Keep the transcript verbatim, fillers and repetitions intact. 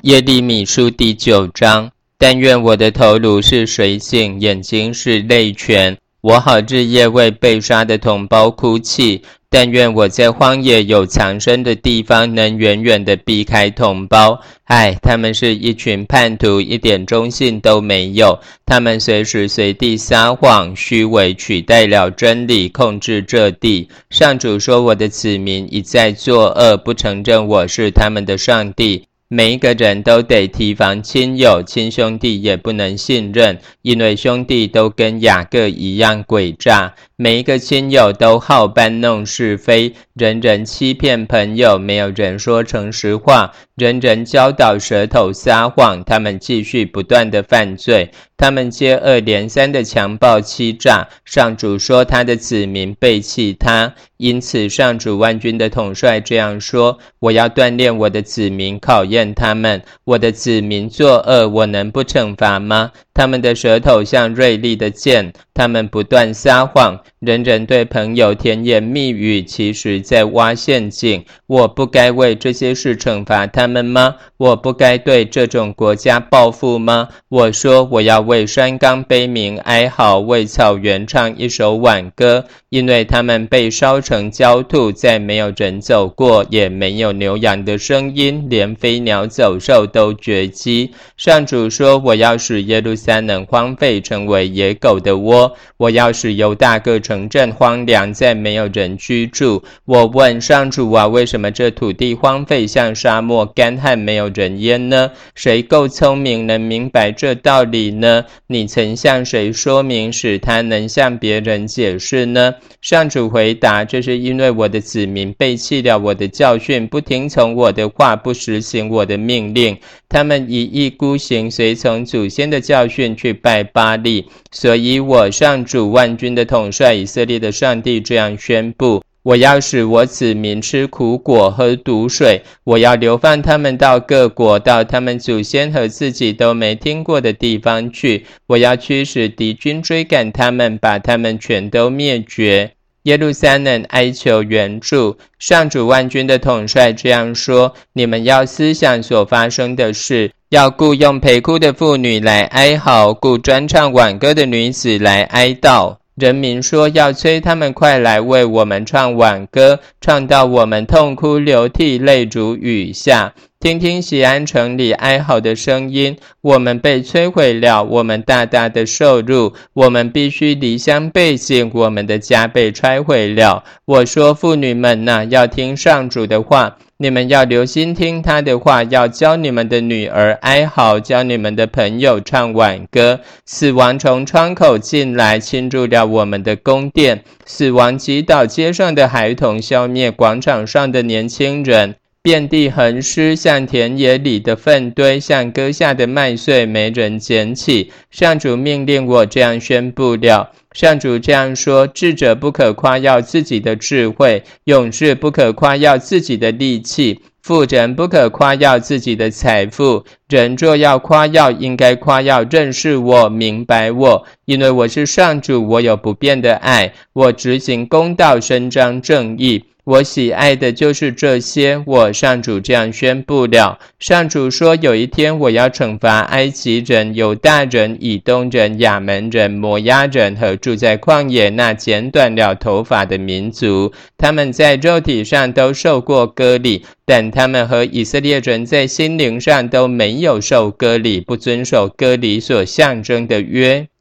耶利米书第九章，但愿我的头颅是水井，眼睛是泪泉，我好日夜为被杀的同胞哭泣。但愿我在荒野有藏身的地方，能远远地避开同胞。唉，他们是一群叛徒，一点忠信都没有。他们随时随地撒谎，虚伪取代了真理，控制这地。上主说，我的子民一再作恶，不承认我是他们的上帝。每一个人都得提防亲友，亲兄弟也不能信任，因为兄弟都跟雅各一样诡诈。每一个亲友都好搬弄是非，人人欺骗朋友，没有人说诚实话，人人教导舌头撒谎，他们继续不断的犯罪，他们接二连三的强暴欺诈。上主说他的子民背弃他，因此上主万军的统帅这样说，我要锻炼我的子民，考验他们。我的子民作恶，我能不惩罚吗？他们的舌头像锐利的剑，他们不断撒谎，人人对朋友甜言蜜语，其实在挖陷阱。我不该为这些事惩罚他们吗？我不该对这种国家报复吗？我说我要为山冈悲鸣哀嚎，为草原唱一首挽歌，因为他们被烧成焦土，再没有人走过，也没有牛羊的声音，连飞鸟走兽都绝迹。上主说，我要使耶路撒冷荒废，成为野狗的窝，我要使犹大各城镇荒凉，再没有人居住。我问上主啊，为什么这土地荒废，像沙漠干旱，没有人烟呢？谁够聪明能明白这道理呢？你曾向谁说明，使他能向别人解释呢？上主回答，这是因为我的子民背弃了我的教训，不听从我的话，不实行我的命令，他们一意孤行，随从祖先的教训去拜巴力。所以我上主万军的统帅以色列的上帝这样宣布，我要使我子民吃苦果，喝毒水，我要流放他们到各国，到他们祖先和自己都没听过的地方去，我要驱使敌军追赶他们，把他们全都灭绝。耶路撒冷哀求援助，上主万军的统帅这样说，你们要思想所发生的事，要雇用陪哭的妇女来哀嚎，雇专唱挽歌的女子来哀悼。人民说，要催他们快来为我们唱挽歌，唱到我们痛哭流涕，泪如雨下。听听锡安城里哀嚎的声音，我们被摧毁了，我们大大的受辱，我们必须离乡背井，我们的家被拆毁了。我说，妇女们啊，要听上主的话，你们要留心听他的话，要教你们的女儿哀嚎，教你们的朋友唱挽歌。死亡从窗口进来，侵入了我们的宫殿，死亡击倒街上的孩童，消灭广场上的年轻人，遍地横尸，像田野里的粪堆，像割下的麦穗，没人捡起。上主命令我这样宣布了。上主这样说，智者不可夸耀自己的智慧，勇士不可夸耀自己的力气，富人不可夸耀自己的财富，人若要夸耀，应该夸耀认识我，明白我，因为我是上主，我有不变的爱，我执行公道，伸张正义。我喜爱的就是这些，我上主这样宣布了。上主说，有一天我要惩罚埃及人、犹大人、以东人、亚门人、摩押人和住在旷野那剪短了头发的民族，他们在肉体上都受过割礼，但他们和以色列人在心灵上都没有受割礼，不遵守割礼所象征的约。